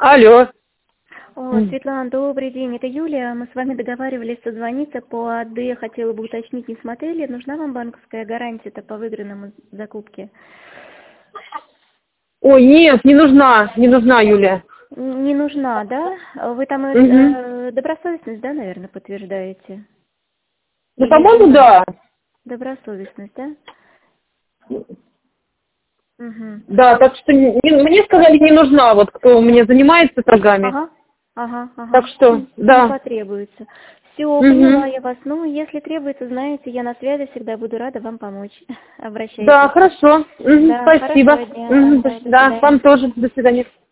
Алло. О, Светлана, добрый день, это Юлия. Мы с вами договаривались созвониться по АД. Я хотела бы уточнить, не смотрели, нужна вам банковская гарантия-то по выигранному закупке? Ой, нет, не нужна, Юлия. Не нужна, да? Вы там Угу. добросовестность, да, наверное, подтверждаете? Ну, Или по-моему, жена? да. Добросовестность, да? Угу. Да, так что мне сказали, не нужна, вот кто у меня занимается торгами. Ага, ага, Так ага. что, Не да. потребуется. Все, поняла Угу. я вас. Ну, если требуется, знаете, я на связи, всегда буду рада вам помочь. Да, Обращайтесь. хорошо. Угу, Да, спасибо. хорошего дня. Угу, Ага, до да, свидания. вам тоже. До свидания.